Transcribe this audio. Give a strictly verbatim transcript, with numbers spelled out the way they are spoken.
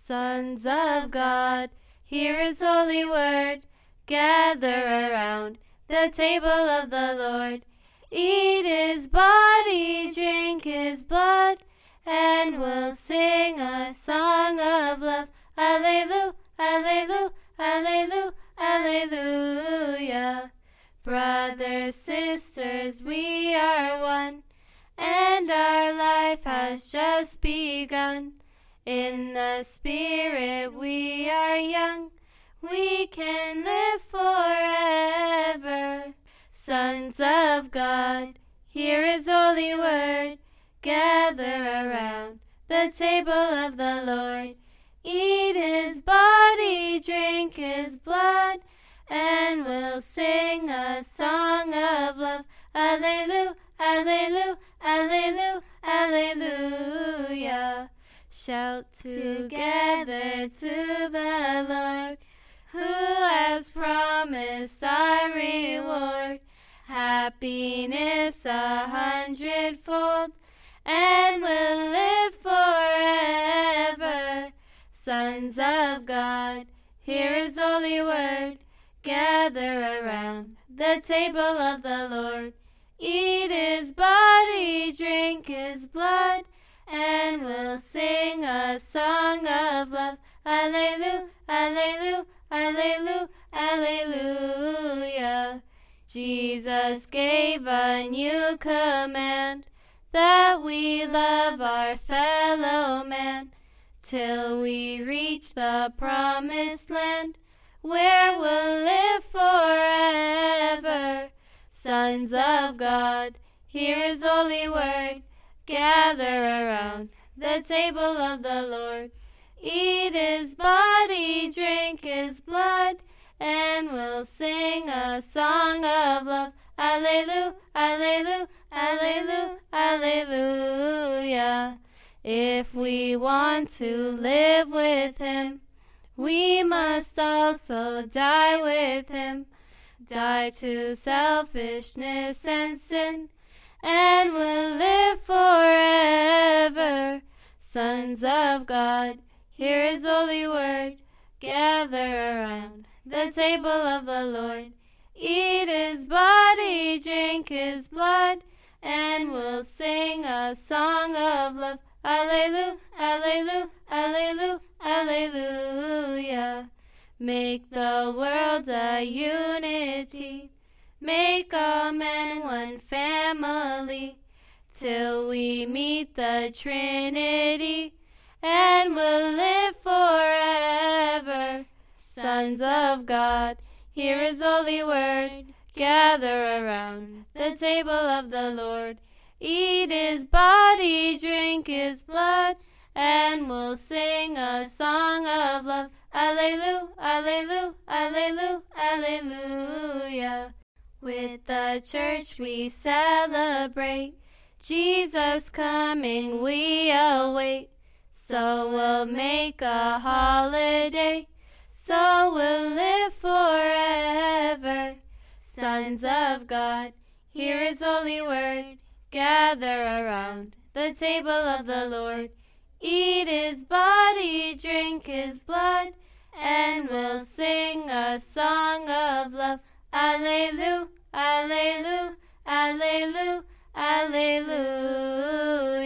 Sons of God, hear his holy word. Gather around the table of the Lord. Eat his body, drink his blood, and we'll sing a song of love. Alleluia, alleluia, alleluia, alleluia. Brothers, sisters, we are one, and our life has just begun. In the Spirit we are young, we can live forever. Sons of God, hear his holy word. Gather around the table of the Lord. Eat his body, drink his blood, and we'll sing a song of love. Alleluia, alleluia, alleluia, alleluia. Shout together to the Lord, who has promised our reward, happiness a hundredfold, and will live forever. Sons of God, hear his holy word. Gather around the table of the Lord. Eat his body, drink his blood, and we'll sing a song of love. Alleluia, alleluia, alleluia, alleluia. Jesus gave a new command, that we love our fellow man, till we reach the promised land, where we'll live forever. Sons of God, hear his holy word. Gather around the table of the Lord. Eat his body, drink his blood, and we'll sing a song of love. Alleluia, alleluia, alleluia, alleluia. If we want to live with him, we must also die with him. Die to selfishness and sin, and we'll live forever. Sons of God, hear his holy word. Gather around the table of the Lord. Eat his body, drink his blood, and we'll sing a song of love. Alleluia, alleluia, alleluia, alleluia. Make the world a unity, make all men one family, till we meet the Trinity, and we'll live forever. Sons of God, hear his holy word. Gather around the table of the Lord. Eat his body, drink his blood, and we'll sing a song of love. Alleluia, alleluia, alleluia, alleluia. With the church we celebrate, Jesus coming we await. So we'll make a holiday, so we'll live forever. Sons of God, hear his holy word. Gather around the table of the Lord. Eat his body, drink his blood, and we'll sing a song of love. Alleluia, alleluia, alleluia, alleluia.